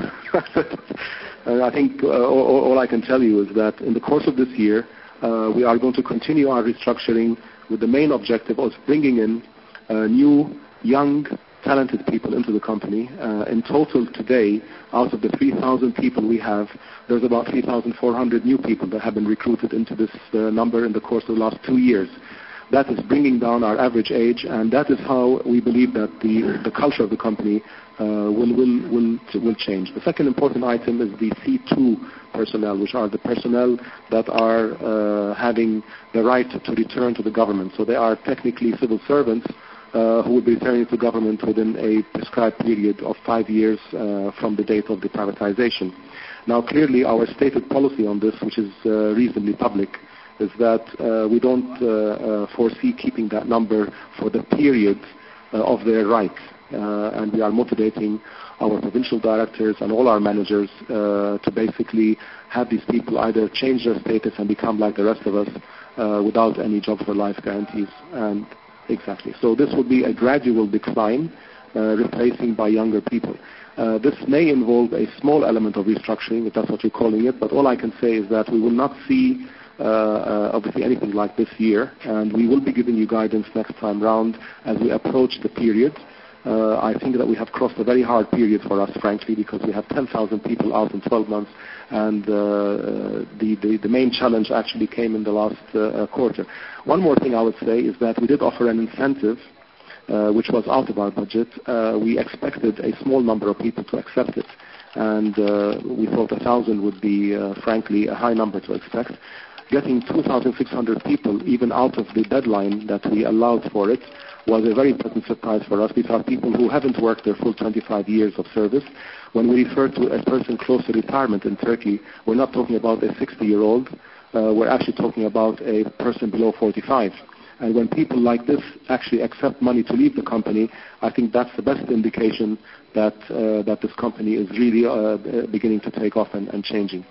uh, I think uh, all, all I can tell you is that in the course of this year, Uh, we are going to continue our restructuring with the main objective of bringing in uh, new, young, talented people into the company. Uh, in total today, out of the three thousand people we have, there's about three thousand four hundred new people that have been recruited into this uh, number in the course of the last two years. That is bringing down our average age, and that is how we believe that the, the culture of the company uh, will, will, will, will change. The second important item is the C two personnel, which are the personnel that are uh, having the right to return to the government. So they are technically civil servants uh, who will be returning to government within a prescribed period of five years uh, from the date of the privatization. Now, clearly, our stated policy on this, which is uh, reasonably public, is that uh, we don't uh, uh, foresee keeping that number for the period uh, of their right. Uh, and we are motivating our provincial directors and all our managers uh, to basically have these people either change their status and become like the rest of us uh, without any job for life guarantees. And exactly. So this will be a gradual decline, uh, replacing by younger people. Uh, this may involve a small element of restructuring, if that's what you're calling it, but all I can say is that we will not see Uh, uh, obviously anything like this year, and we will be giving you guidance next time round as we approach the period. Uh, I think that we have crossed a very hard period for us, frankly, because we have ten thousand people out in twelve months, and uh, the, the, the main challenge actually came in the last uh, quarter. One more thing I would say is that we did offer an incentive uh, which was out of our budget. Uh, we expected a small number of people to accept it, and uh, we thought a thousand would be, uh, frankly, a high number to expect. Getting two thousand six hundred people, even out of the deadline that we allowed for it, was a very pleasant surprise for us. These are people who haven't worked their full twenty-five years of service. When we refer to a person close to retirement in Turkey, we're not talking about a sixty-year-old. Uh, we're actually talking about a person below forty-five. And when people like this actually accept money to leave the company, I think that's the best indication that uh, that this company is really uh, beginning to take off and, and changing.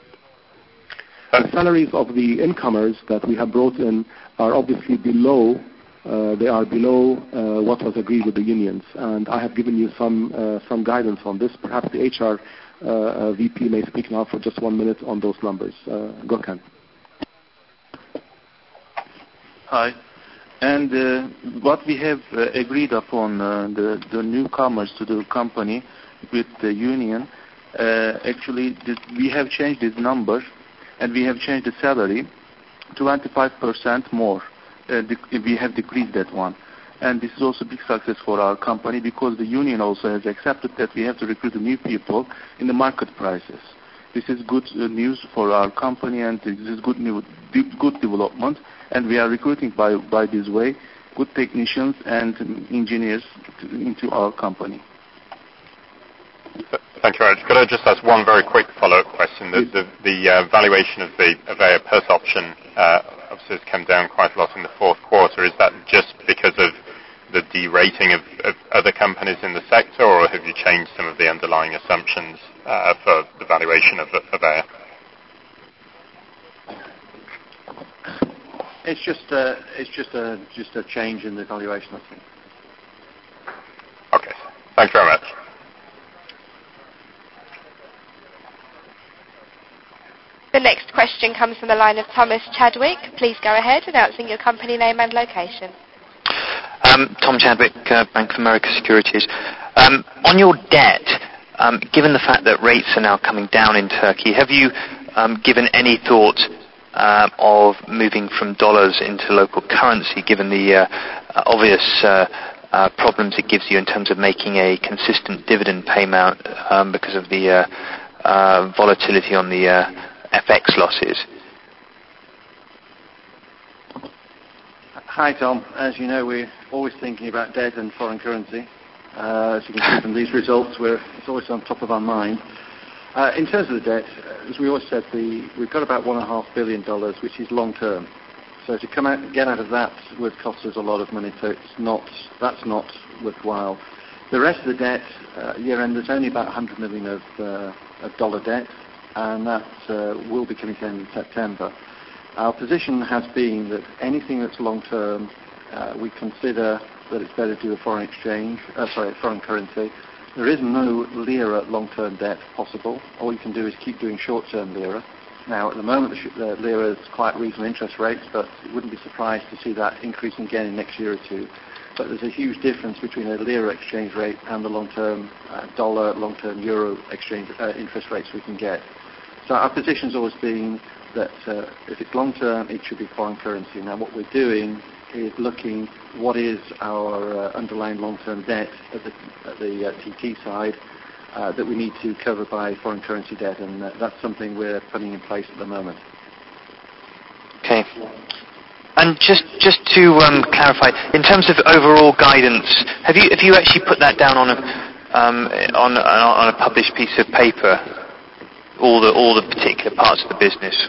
The salaries of the incomers that we have brought in are obviously below, uh, they are below uh, what was agreed with the unions. And I have given you some uh, some guidance on this. Perhaps the H R uh, uh, V P may speak now for just one minute on those numbers. Uh, Gökhan. Hi. And uh, what we have uh, agreed upon, uh, the, the newcomers to the company with the union, uh, actually this, we have changed this number. And we have changed the salary twenty-five percent more. Uh, we have decreased that one. And this is also a big success for our company because the union also has accepted that we have to recruit new people in the market prices. This is good uh, news for our company, and this is good new, good development. And we are recruiting by by this way good technicians and engineers to, into our company. Thank you, Raj. Could I just ask one very quick follow-up question? The, the, the uh, valuation of the Avea put option uh, obviously has come down quite a lot in the fourth quarter. Is that just because of the derating of, of other companies in the sector, or have you changed some of the underlying assumptions uh, for the valuation of Avea? It's just a, it's just a, just a change in the valuation, I think. Okay. Thank you very much. The next question comes from the line of Thomas Chadwick. Please go ahead, announcing your company name and location. Um, Tom Chadwick, uh, Bank of America Securities. Um, on your debt, um, given the fact that rates are now coming down in Turkey, have you um, given any thought uh, of moving from dollars into local currency, given the uh, obvious uh, uh, problems it gives you in terms of making a consistent dividend payment um, because of the uh, uh, volatility on the uh, F X losses? Hi, Tom. As you know, we're always thinking about debt and foreign currency. Uh, as you can see from these results, we're, it's always on top of our mind. Uh, in terms of the debt, as we always said, the, we've got about one and a half billion dollars, which is long term. So to come out, get out of that would cost us a lot of money. So it's not, that's not worthwhile. The rest of the debt, uh, year end, there's only about one hundred million of, uh, of dollar debt, and that uh, will be coming to end in September. Our position has been that anything that's long term, uh, we consider that it's better to do a foreign exchange, uh, sorry, foreign currency. There is no lira long-term debt possible. All you can do is keep doing short-term lira. Now, at the moment, the, sh- the lira is quite reasonable interest rates, but you wouldn't be surprised to see that increasing again in the next year or two. But there's a huge difference between a lira exchange rate and the long-term uh, dollar, long-term euro exchange uh, interest rates we can get. So our position's always been that uh, if it's long-term, it should be foreign currency. Now, what we're doing is looking what is our uh, underlying long-term debt at the, at the uh, T T side uh, that we need to cover by foreign currency debt, and uh, that's something we're putting in place at the moment. Okay. And just just to um, clarify, in terms of overall guidance, have you have you actually put that down on a um, on on a published piece of paper? All the all the particular parts of the business.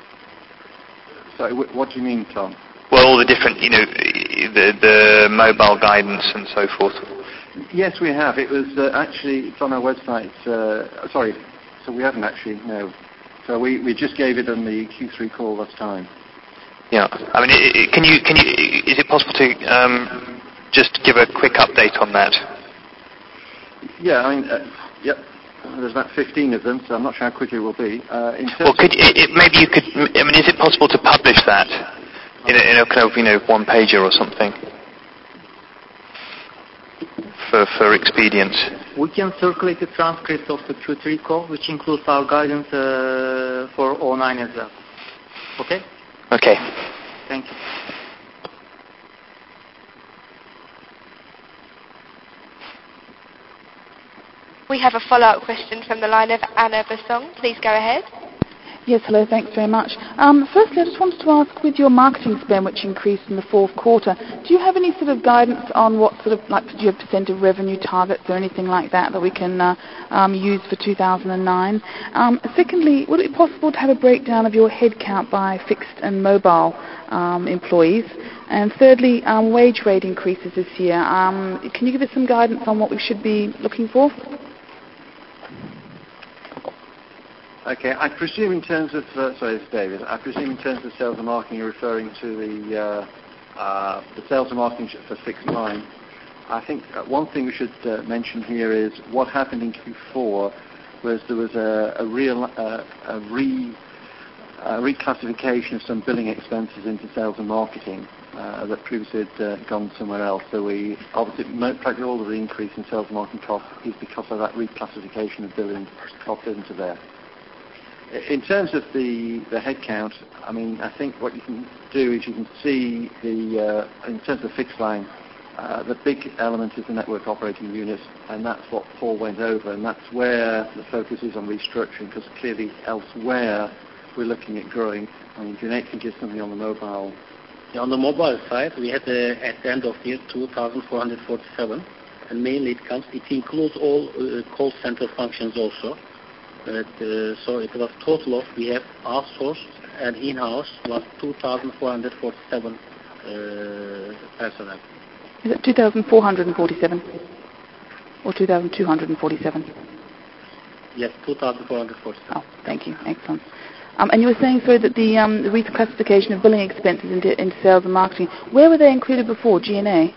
So, what do you mean, Tom? Well, all the different, you know, the the mobile guidance and so forth. Yes, we have. It was uh, actually it's on our website. Uh, sorry, so we haven't actually. No. So we, we just gave it on the Q three call last time. Yeah. I mean, it, it, can you can you is it possible to um, just give a quick update on that? Yeah. I mean, uh, yep. There's about fifteen of them, so I'm not sure how quickly it will be. Uh, in well, could it, it, maybe you could. I mean, is it possible to publish that in a, in a kind of, you know, one pager or something for for expedience? We can circulate the transcript of the Q three call, which includes our guidance uh, for oh nine as well. Okay. Okay. Thank you. We have a follow-up question from the line of Anna Basong. Please go ahead. Yes, hello, thanks very much. Um, firstly, I just wanted to ask, with your marketing spend, which increased in the fourth quarter, do you have any sort of guidance on what sort of, like, do you have percent of revenue targets or anything like that that we can uh, um, use for two thousand nine? Um, secondly, would it be possible to have a breakdown of your headcount by fixed and mobile um, employees? And thirdly, um, wage rate increases this year. Um, can you give us some guidance on what we should be looking for? Okay, I presume in terms of, uh, sorry, it's David, I presume in terms of sales and marketing you're referring to the, uh, uh, the sales and marketing for fixed line. I think uh, one thing we should uh, mention here is what happened in Q four was there was a, a, real, uh, a, re, a reclassification of some billing expenses into sales and marketing uh, that previously had uh, gone somewhere else. So we, obviously, practically all of the increase in sales and marketing costs is because of that reclassification of billing costs into there. In terms of the, the headcount, I mean, I think what you can do is you can see the, uh, in terms of the fixed line, Uh, the big element is the network operating unit, and that's what Paul went over, and that's where the focus is on restructuring, because clearly elsewhere we're looking at growing. I mean, Junaid can give something on the mobile. Yeah, on the mobile side, we had uh, at the end of the year two thousand four hundred forty-seven, and mainly it comes, it includes all uh, call center functions also. But, uh, so it was total of, we have outsourced and in-house was two thousand four hundred forty-seven uh, personnel. Is it two thousand four hundred forty-seven or two thousand two hundred forty-seven? Yes, two thousand four hundred forty-seven. Oh, thank you. Excellent. Um, and you were saying, sorry, that the, um, the reclassification of billing expenses into, into sales and marketing, where were they included before? G and A?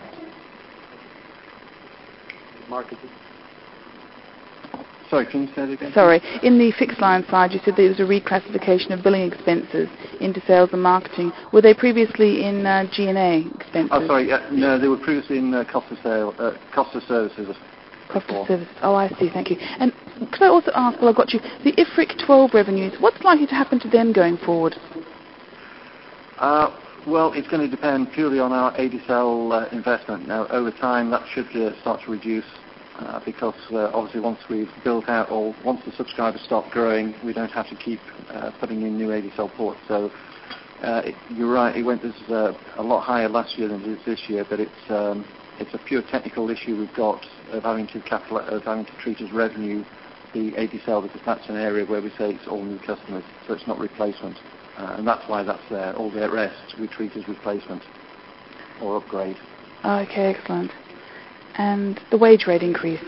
Marketing. Sorry, can you say that again? Sorry. In the fixed line side, you said there was a reclassification of billing expenses into sales and marketing. Were they previously in uh, G and A expenses? Oh, sorry. Uh, no, they were previously in uh, cost of sale, uh, cost of services. Cost of services. Oh, I see. Thank you. And could I also ask, well, I've got you, the I F R I C twelve revenues, what's likely to happen to them going forward? Uh, well, it's going to depend purely on our A D S L uh, investment. Now, over time, that should uh, start to reduce uh, because uh, obviously once we've built out, or once the subscribers stop growing, we don't have to keep uh, putting in new A D S L ports. So uh, it, you're right, it went this, uh, a lot higher last year than it is this year, but it's um, it's a pure technical issue we've got of having to capital, of having to treat as revenue the A D S L, because that's an area where we say it's all new customers, so it's not replacement. Uh, and that's why that's there. All the rest we treat as replacement or upgrade. Okay, excellent. And the wage rate increase?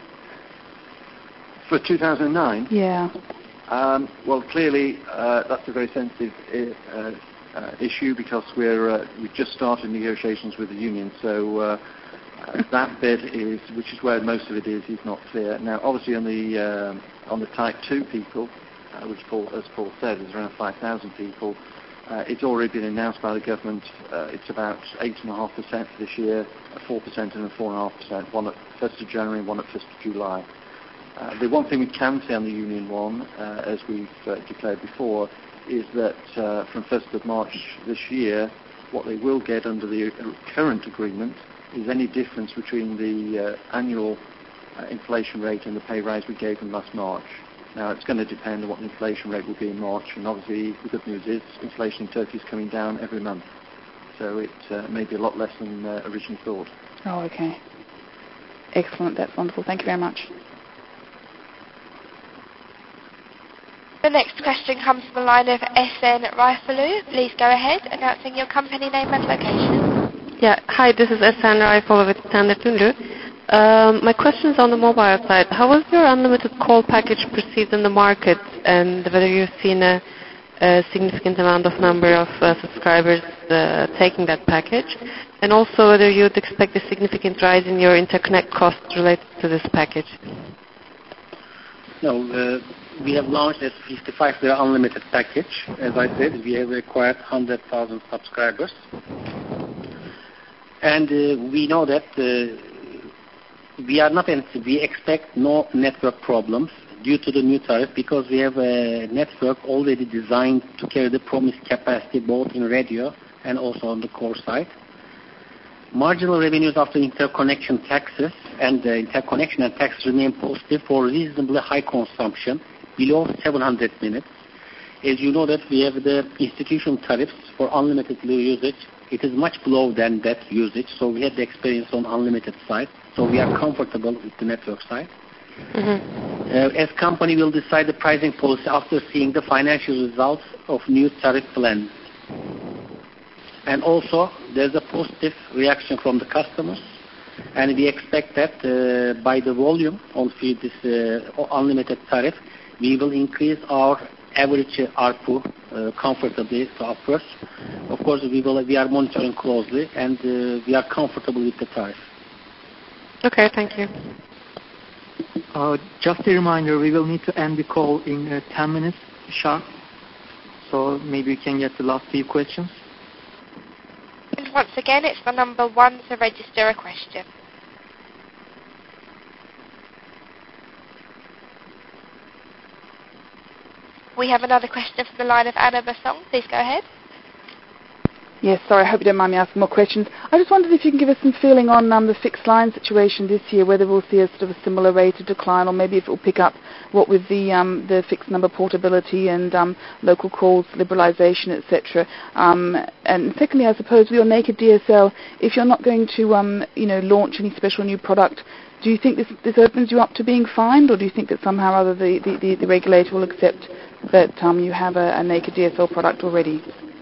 For two thousand nine? Yeah. Um, well, clearly uh, that's a very sensitive uh, uh, issue because we're uh, we've just started negotiations with the union, so uh, uh, that bit is, which is where most of it is, is not clear. Now, obviously on the uh, on the Type two people, Uh, which Paul, as Paul said, is around five thousand people. Uh, it's already been announced by the government. Uh, it's about eight point five percent for this year, a four percent and a four point five percent, one at first of January and one at first of July. Uh, the one thing we can say on the Union one, uh, as we've uh, declared before, is that uh, from first of March this year, what they will get under the current agreement is any difference between the uh, annual uh, inflation rate and the pay rise we gave them last March. Now, it's going to depend on what the inflation rate will be in March, and obviously the good news is inflation in Turkey is coming down every month. So it uh, may be a lot less than uh, originally thought. Oh, okay. Excellent. That's wonderful. Thank you very much. The next question comes from the line of S N Raifalu. Please go ahead, announcing your company name and location. Yeah. Hi, this is S N Raifalu with Standard Tundu. Um, my question is on the mobile side. How was your unlimited call package perceived in the market, and whether you've seen a, a significant amount of number of uh, subscribers uh, taking that package, and also whether you would expect a significant rise in your interconnect costs related to this package? No, uh, we have launched a fifty-five lira unlimited package. As I said, we have acquired one hundred thousand subscribers, and uh, we know that uh, we are not, we expect no network problems due to the new tariff, because we have a network already designed to carry the promised capacity both in radio and also on the core side. Marginal revenues after interconnection taxes and uh, interconnection and tax remain positive for reasonably high consumption below seven hundred minutes. As you know that we have the institution tariffs for unlimited usage. It is much below than that usage, so we had the experience on unlimited side. So we are comfortable with the network side. Mm-hmm. Uh, as company will decide the pricing policy after seeing the financial results of new tariff plan. And also, there's a positive reaction from the customers, and we expect that uh, by the volume on this uh, unlimited tariff, we will increase our average A R P U uh, comfortably to upwards. Of course, we will we are monitoring closely, and uh, we are comfortable with the tariff. Okay, thank you. Uh, just a reminder, we will need to end the call in uh, ten minutes sharp, so maybe we can get the last few questions. And once again, it's the number one to register a question. We have another question from the line of Anna Basong. Please go ahead. Yes, sorry, I hope you don't mind me asking more questions. I just wondered if you can give us some feeling on um, the fixed line situation this year, whether we'll see a sort of a similar rate of decline, or maybe if it will pick up, what with the um, the fixed number portability and um, local calls liberalisation, et cetera. Um, and secondly, I suppose with your naked D S L, if you're not going to um, you know launch any special new product, do you think this this opens you up to being fined, or do you think that somehow or other the, the, the, the regulator will accept that um, you have a, a naked D S L product already?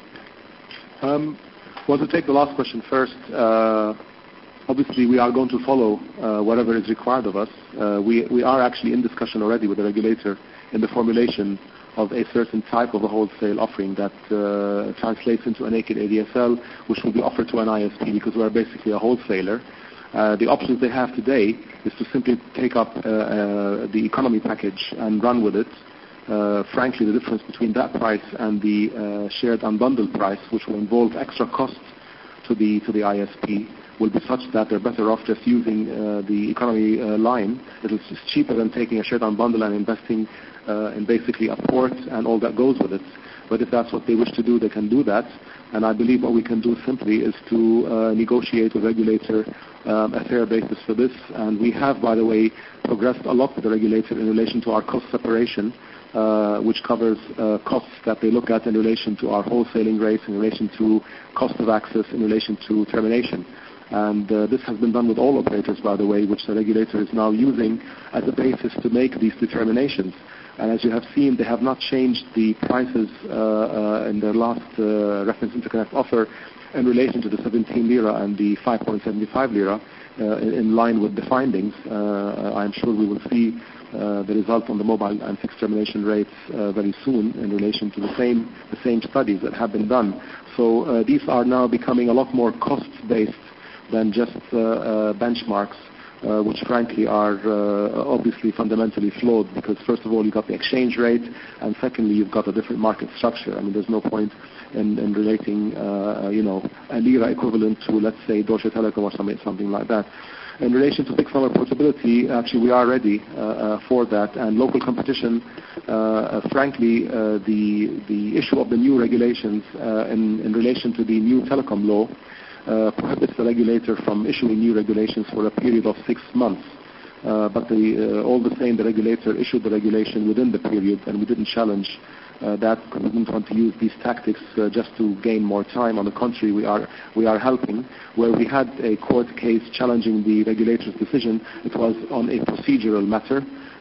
Um, well, to take the last question first, uh, obviously we are going to follow uh, whatever is required of us. Uh, we, we are actually in discussion already with the regulator in the formulation of a certain type of a wholesale offering that uh, translates into a naked A D S L, which will be offered to an I S P, because we are basically a wholesaler. Uh, the options they have today is to simply take up uh, uh, the economy package and run with it. Uh, frankly, the difference between that price and the uh, shared unbundled price, which will involve extra costs to the to the I S P, will be such that they're better off just using uh, the economy uh, line. It's cheaper than taking a shared unbundle and investing uh, in basically a port and all that goes with it. But if that's what they wish to do, they can do that. And I believe what we can do simply is to uh, negotiate with the regulator um, a fair basis for this. And we have, by the way, progressed a lot with the regulator in relation to our cost separation, Uh, which covers uh, costs that they look at in relation to our wholesaling rates, in relation to cost of access, in relation to termination. And uh, this has been done with all operators, by the way, which the regulator is now using as a basis to make these determinations. And as you have seen, they have not changed the prices uh, uh, in their last uh, reference interconnect offer in relation to the seventeen lira and the five point seven five lira uh, in, in line with the findings. Uh, I'm sure we will see Uh, the result on the mobile and fixed termination rates uh, very soon in relation to the same the same studies that have been done. So uh, these are now becoming a lot more cost-based than just uh, uh, benchmarks, uh, which frankly are uh, obviously fundamentally flawed, because first of all you've got the exchange rate, and secondly you've got a different market structure. I mean, there's no point in, in relating uh, you know a lira equivalent to, let's say, Deutsche Telekom or something, something like that. In relation to fixed number portability, actually we are ready uh, uh, for that, and local competition, uh, uh, frankly, uh, the the issue of the new regulations uh, in, in relation to the new telecom law uh, prohibits the regulator from issuing new regulations for a period of six months. Uh, but the, uh, all the same, the regulator issued the regulation within the period, and we didn't challenge Uh, that we didn't want to use these tactics uh, just to gain more time. On the contrary, we are we are helping. Where we had a court case challenging the regulator's decision, it was on a procedural matter,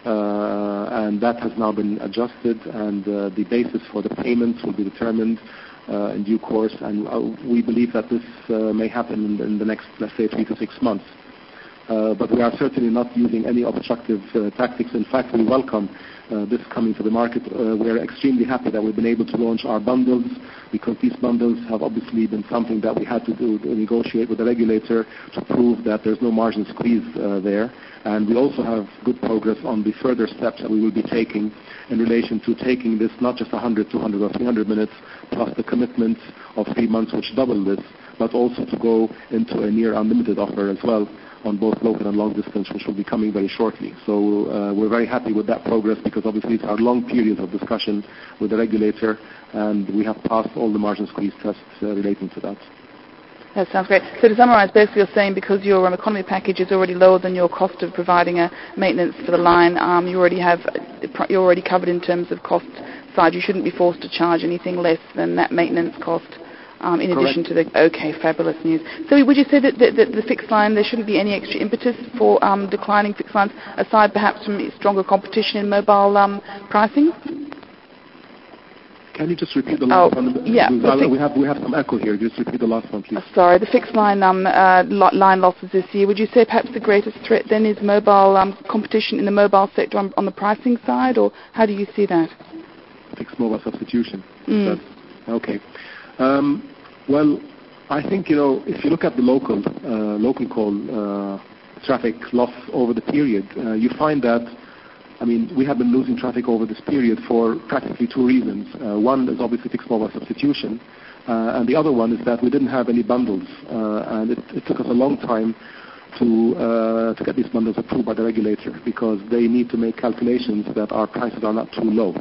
uh, and that has now been adjusted, and uh, the basis for the payments will be determined uh, in due course, and uh, we believe that this uh, may happen in, in the next, let's say, three to six months. Uh, but we are certainly not using any obstructive uh, tactics. In fact, we welcome uh, this coming to the market. Uh, we are extremely happy that we've been able to launch our bundles, because these bundles have obviously been something that we had to do to negotiate with the regulator to prove that there's no margin squeeze uh, there. And we also have good progress on the further steps that we will be taking in relation to taking this not just one hundred, two hundred or three hundred minutes plus the commitments of three months which double this, but also to go into a near unlimited offer as well on both local and long distance, which will be coming very shortly. So uh, we're very happy with that progress, because obviously it's our long periods of discussion with the regulator, and we have passed all the margin squeeze tests uh, relating to that. That sounds great. So to summarize, basically you're saying because your um, economy package is already lower than your cost of providing a maintenance for the line, um, you already have you're already covered in terms of cost side. You shouldn't be forced to charge anything less than that maintenance cost. Um, in addition to the, okay, fabulous news. So would you say that the, the, the fixed line, there shouldn't be any extra impetus for um, declining fixed lines, aside perhaps from stronger competition in mobile um, pricing? Can you just repeat the last oh, one? Yeah. Uh, we have we have some echo here. Just repeat the last one, please. Oh, sorry, the fixed line um, uh, line losses this year. Would you say perhaps the greatest threat then is mobile um, competition in the mobile sector on, on the pricing side, or how do you see that? Fixed mobile substitution. Mm. That, okay. Um, Well, I think, you know, if you look at the local uh, local call uh, traffic loss over the period, uh, you find that, I mean, we have been losing traffic over this period for practically two reasons. Uh, one is obviously fixed mobile substitution, uh, and the other one is that we didn't have any bundles, uh, and it, it took us a long time to uh, to get these bundles approved by the regulator, because they need to make calculations that our prices are not too low.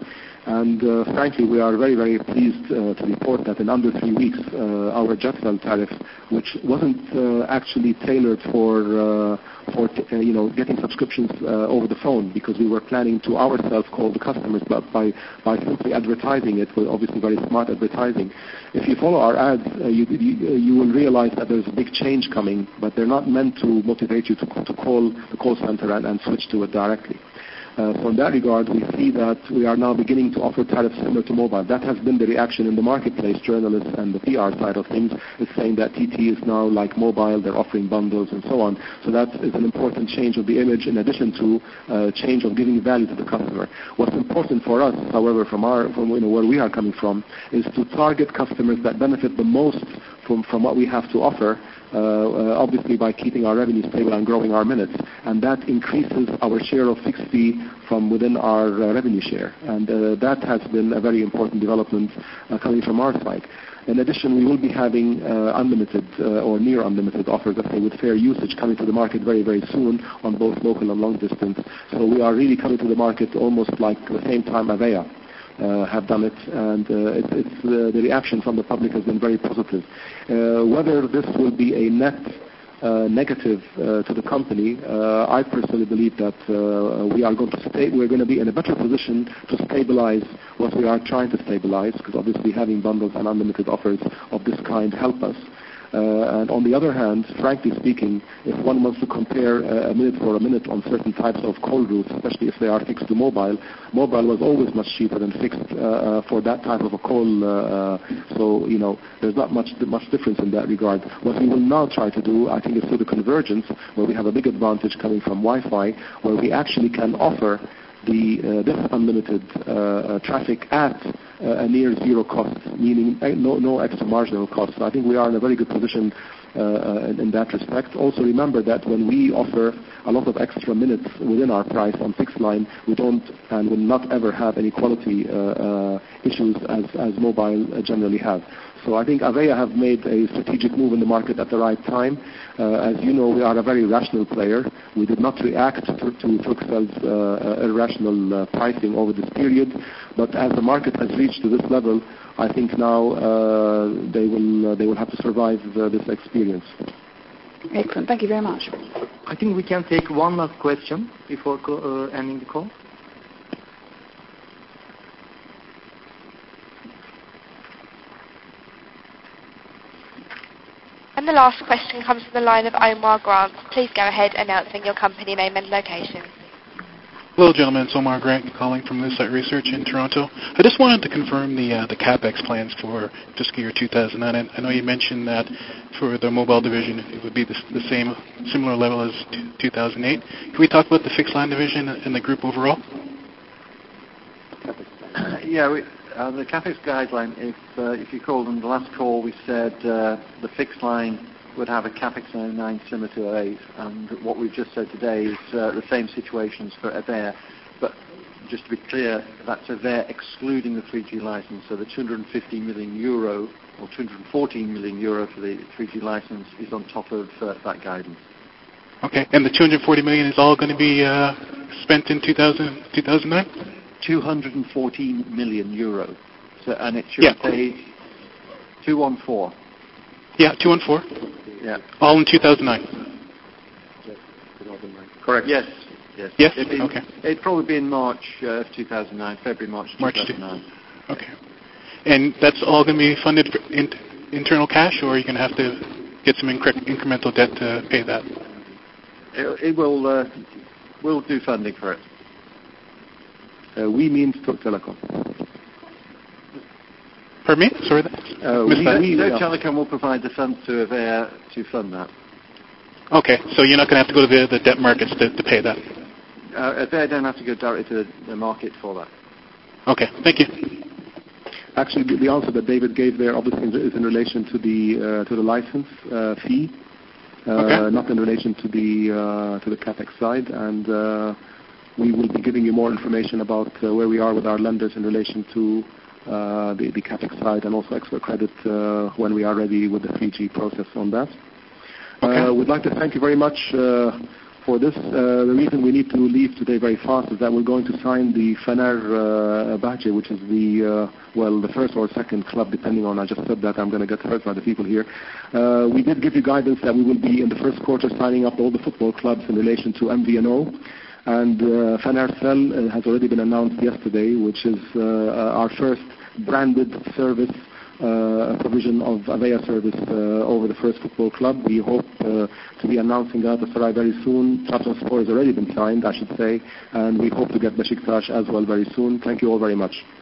And uh, frankly, we are very, very pleased uh, to report that in under three weeks, uh, our Jetvel tariff, which wasn't uh, actually tailored for, uh, for t- uh, you know, getting subscriptions uh, over the phone, because we were planning to ourselves call the customers, but by, by simply advertising it, with obviously very smart advertising. If you follow our ads, uh, you, you, you will realize that there's a big change coming, but they're not meant to motivate you to, to call the call center and, and switch to it directly. Uh, so in that regard, we see that we are now beginning to offer tariffs similar to mobile. That has been the reaction in the marketplace. Journalists and the P R side of things is saying that T T is now like mobile, they're offering bundles and so on. So that is an important change of the image in addition to uh, change of giving value to the customer. What's important for us, however, from our from you know, where we are coming from, is to target customers that benefit the most from, from what we have to offer, uh, uh, obviously by keeping our revenue stable and growing our minutes. And that increases our share of fixed fee from within our uh, revenue share. And uh, that has been a very important development uh, coming from our side. In addition, we will be having uh, unlimited uh, or near unlimited offers, let's say, with fair usage coming to the market very, very soon on both local and long distance. So we are really coming to the market almost like the same time Avaya Uh, have done it, and uh, it, it's uh, the reaction from the public has been very positive. Uh, whether this will be a net uh, negative uh, to the company, uh, I personally believe that uh, we are going to stay. We're going to be in a better position to stabilize what we are trying to stabilize, because obviously having bundles and unlimited offers of this kind help us. Uh, and on the other hand, frankly speaking, if one wants to compare uh, a minute for a minute on certain types of call routes, especially if they are fixed to mobile, mobile was always much cheaper than fixed uh, for that type of a call. Uh, so, you know, there's not much much difference in that regard. What we will now try to do, I think, is through the convergence, where we have a big advantage coming from Wi-Fi, where we actually can offer the uh, this unlimited uh, uh, traffic at uh, a near zero cost, meaning uh, no, no extra marginal cost. So I think we are in a very good position uh, uh, in, in that respect. Also remember that when we offer a lot of extra minutes within our price on fixed line, we don't and will not ever have any quality uh, uh, issues as, as mobile uh, generally have. So I think Avaya have made a strategic move in the market at the right time. Uh, as you know, we are a very rational player. We did not react to, to Turkcell's uh, irrational uh, pricing over this period. But as the market has reached to this level, I think now uh, they will uh, they will have to survive uh, this experience. Excellent. Thank you very much. I think we can take one last question before co- uh, ending the call. And the last question comes from the line of Omar Grant. Please go ahead announcing your company name and location. Hello, gentlemen. It's Omar Grant calling from Lucite Research in Toronto. I just wanted to confirm the uh, the CapEx plans for fiscal year two thousand nine. I know you mentioned that for the mobile division it would be the, the same, similar level as two thousand eight. Can we talk about the fixed line division and the group overall? Yeah, we, uh, the CapEx guideline, if uh, if you called on the last call, we said uh, the fixed line would have a CapEx in oh nine similar to oh eight, and what we've just said today is uh, the same situations for Avaya, but just to be clear, that's Avaya excluding the three G license, so the two hundred fifty million euro or two hundred fourteen million euro for the three G license is on top of uh, that guidance. Okay, and the two hundred forty million is all going to be uh, spent in two thousand, two thousand nine? two hundred fourteen million euro, so, and it should yeah. be paid two one four. Yeah, two one four. Yeah. All in two thousand nine. Correct. Yes. Yes. Yes. It'd, be, okay. It'd probably be in March uh, two thousand nine, February, March two thousand nine. March two. Okay. And that's all going to be funded for in, internal cash, or are you going to have to get some incre- incremental debt to pay that? It, it will. Uh, we'll do funding for it. Uh, we mean Turk Telecom. Pardon me? Sorry. Uh, we, we, Turk Telecom will provide the funds to Avaya to fund that. Okay, so you're not going to have to go to the, the debt markets to, to pay that? Uh, Avaya don't have to go directly to the, the market for that. Okay, thank you. Actually, the, the answer that David gave there obviously is in relation to the uh, to the license uh, fee, uh, okay. not in relation to the uh, to the CapEx side. And uh, we will be giving you more information about uh, where we are with our lenders in relation to uh, the, the CapEx side and also export credit uh, when we are ready with the three G process on that. Okay. Uh, we'd like to thank you very much uh, for this. Uh, the reason we need to leave today very fast is that we're going to sign the Fener uh, Bahce, which is the, uh, well, the first or second club, depending on, I just said that, I'm going to get hurt by the people here. Uh, we did give you guidance that we will be in the first quarter signing up all the football clubs in relation to M V N O. And uh, Fenercell uh, has already been announced yesterday, which is uh, our first branded service, uh, provision of Avaya service uh, over the first football club. We hope uh, to be announcing Galatasaray very soon. Trabzonspor has already been signed, I should say, and we hope to get Besiktas as well very soon. Thank you all very much.